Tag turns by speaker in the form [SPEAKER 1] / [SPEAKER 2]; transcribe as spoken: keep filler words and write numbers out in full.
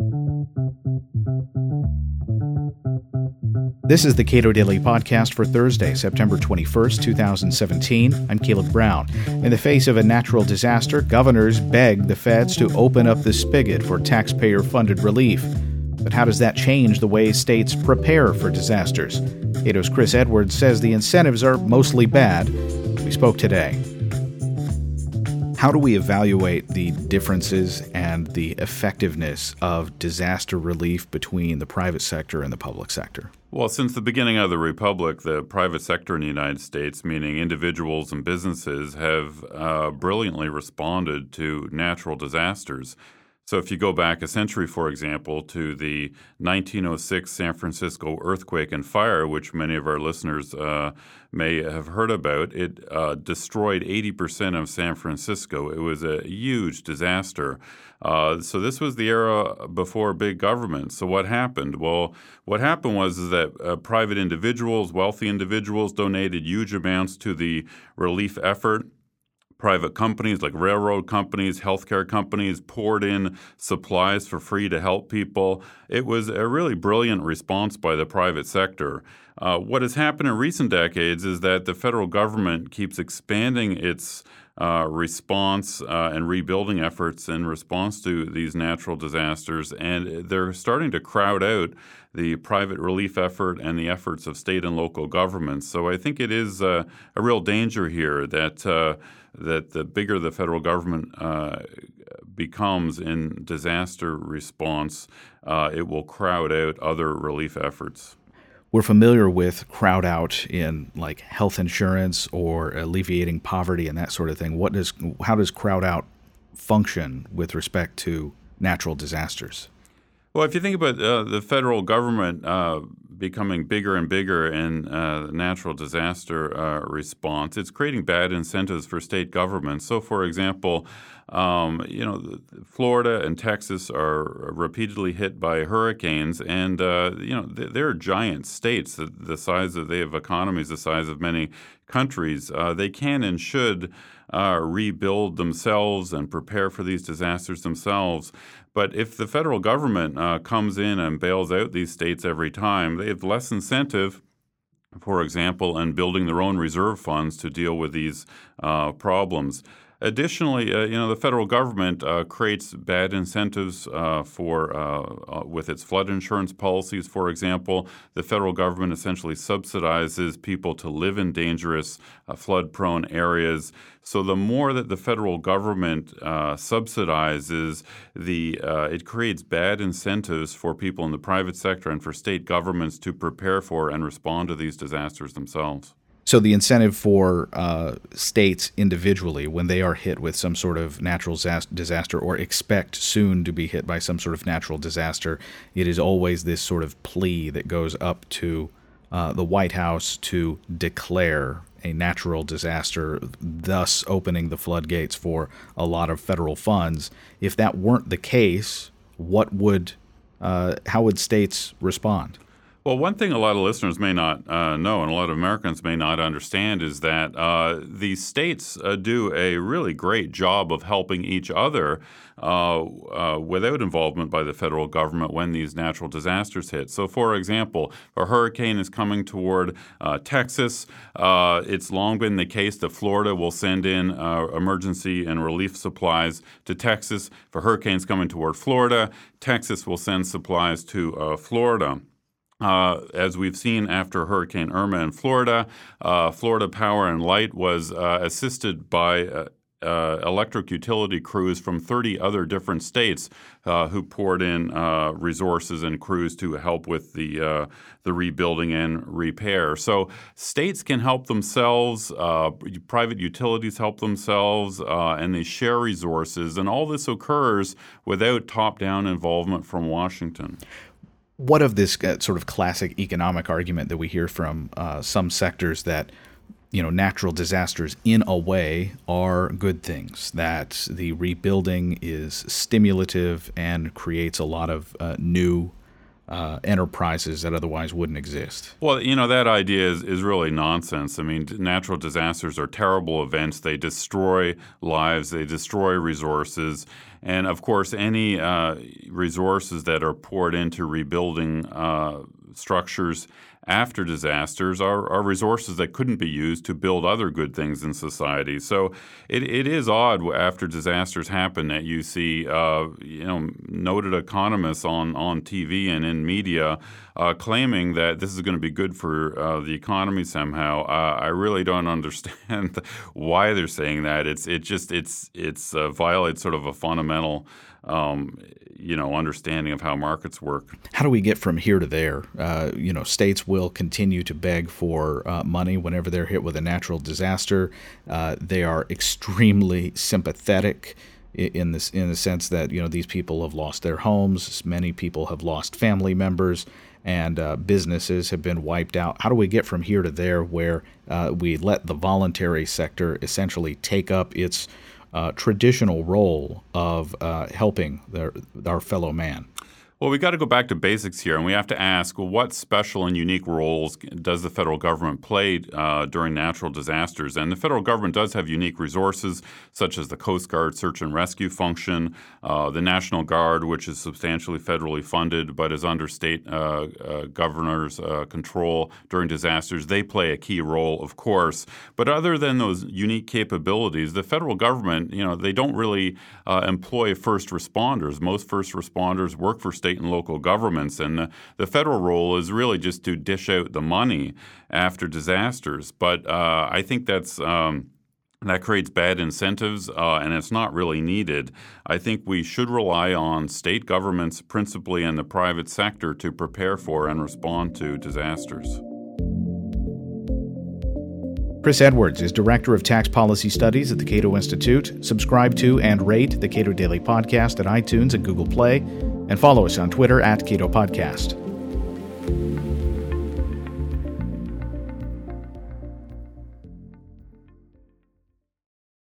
[SPEAKER 1] This is the Cato Daily Podcast for Thursday, September twenty-first, twenty seventeen. I'm Caleb Brown. In the face of a natural disaster, governors begged the feds to open up the spigot for taxpayer-funded relief. But how does that change the way states prepare for disasters? Cato's Chris Edwards says the incentives are mostly bad. We spoke today. How do we evaluate the differences and the effectiveness of disaster relief between the private sector and the public sector?
[SPEAKER 2] Well, since the beginning of the Republic, the private sector in the United States, meaning individuals and businesses, have uh, brilliantly responded to natural disasters. So if you go back a century, for example, to the nineteen oh six San Francisco earthquake and fire, which many of our listeners uh, may have heard about, it uh, destroyed eighty percent of San Francisco. It was a huge disaster. Uh, so this was the era before big government. So what happened? Well, what happened was is that uh, private individuals, wealthy individuals, donated huge amounts to the relief effort. Private companies like railroad companies, healthcare companies poured in supplies for free to help people. It was a really brilliant response by the private sector. Uh, what has happened in recent decades is that the federal government keeps expanding its uh, response uh, and rebuilding efforts in response to these natural disasters, and they're starting to crowd out the private relief effort and the efforts of state and local governments. So I think it is uh, a real danger here that uh, that the bigger the federal government uh, becomes in disaster response, uh, it will crowd out other relief efforts.
[SPEAKER 1] We're familiar with crowd out in like health insurance or alleviating poverty and that sort of thing. What does how does crowd out function with respect to natural disasters?
[SPEAKER 2] Well, if you think about uh, the federal government uh, becoming bigger and bigger in uh, natural disaster uh, response, it's creating bad incentives for state governments. So, for example, um, you know, Florida and Texas are repeatedly hit by hurricanes, and uh, you know they're giant states. The, the size of they have economies the size of many countries. Uh, they can and should uh, rebuild themselves and prepare for these disasters themselves. But if the federal government uh, comes in and bails out these states every time, they have less incentive, for example, in building their own reserve funds to deal with these uh, problems. Additionally, uh, you know, the federal government uh, creates bad incentives uh, for uh, uh, with its flood insurance policies. For example, the federal government essentially subsidizes people to live in dangerous uh, flood-prone areas. So the more that the federal government uh, subsidizes, the uh, it creates bad incentives for people in the private sector and for state governments to prepare for and respond to these disasters themselves.
[SPEAKER 1] So the incentive for uh, states individually, when they are hit with some sort of natural disaster or expect soon to be hit by some sort of natural disaster, it is always this sort of plea that goes up to uh, the White House to declare a natural disaster, thus opening the floodgates for a lot of federal funds. If that weren't the case, what would, uh, how would states respond?
[SPEAKER 2] Well, one thing a lot of listeners may not uh, know and a lot of Americans may not understand is that uh, the states uh, do a really great job of helping each other uh, uh, without involvement by the federal government when these natural disasters hit. So, for example, if a hurricane is coming toward uh, Texas, uh, it's long been the case that Florida will send in uh, emergency and relief supplies to Texas. If a hurricane's coming toward Florida, Texas will send supplies to uh, Florida. Uh, as we've seen after Hurricane Irma in Florida, uh, Florida Power and Light was uh, assisted by uh, uh, electric utility crews from thirty other different states uh, who poured in uh, resources and crews to help with the uh, the rebuilding and repair. So states can help themselves, uh, private utilities help themselves, uh, and they share resources. And all this occurs without top-down involvement from Washington.
[SPEAKER 1] What of this uh, sort of classic economic argument that we hear from uh, some sectors that, you know, natural disasters in a way are good things, that the rebuilding is stimulative and creates a lot of uh, new uh, enterprises that otherwise wouldn't exist.
[SPEAKER 2] Well, you know, that idea is, is really nonsense. I mean, natural disasters are terrible events. They destroy lives. They destroy resources. And, of course, any uh, resources that are poured into rebuilding uh, structures after disasters are, are resources that couldn't be used to build other good things in society. So it, it is odd after disasters happen that you see uh, you know noted economists on, on T V and in media uh, claiming that this is going to be good for uh, the economy somehow. Uh, I really don't understand why they're saying that. It's it just it's it's uh, violates sort of a fundamental Um, you know, understanding of how markets work.
[SPEAKER 1] How do we get from here to there? Uh, you know, states will continue to beg for uh, money whenever they're hit with a natural disaster. Uh, they are extremely sympathetic in this, in the sense that, you know, these people have lost their homes. Many people have lost family members, and uh, businesses have been wiped out. How do we get from here to there where uh, we let the voluntary sector essentially take up its Uh, traditional role of uh, helping their, our fellow man?
[SPEAKER 2] Well, we've got to go back to basics here, and we have to ask, well, what special and unique roles does the federal government play uh, during natural disasters? And the federal government does have unique resources, such as the Coast Guard search and rescue function, uh, the National Guard, which is substantially federally funded but is under state uh, uh, governors' uh, control during disasters. They play a key role, of course. But other than those unique capabilities, the federal government, you know, they don't really uh, employ first responders. Most first responders work for state and local governments, and the, the federal role is really just to dish out the money after disasters. But uh, I think that's um, that creates bad incentives, uh, and it's not really needed. I think we should rely on state governments, principally in the private sector, to prepare for and respond to disasters.
[SPEAKER 1] Chris Edwards is Director of Tax Policy Studies at the Cato Institute. Subscribe to and rate the Cato Daily Podcast at iTunes and Google Play, and follow us on Twitter at Cato Podcast.